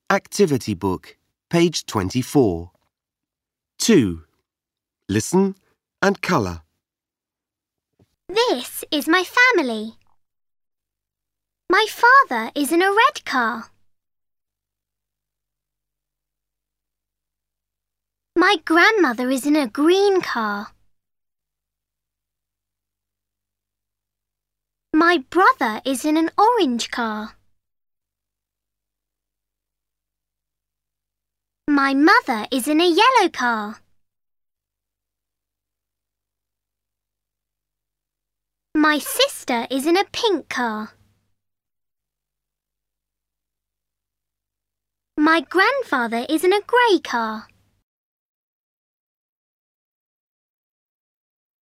Activity book, page 24. 2. Listen and colour. This is my family. My father is in a red car. My grandmother is in a green car. My brother is in an orange car. My mother is in a yellow car. My sister is in a pink car. My grandfather is in a grey car.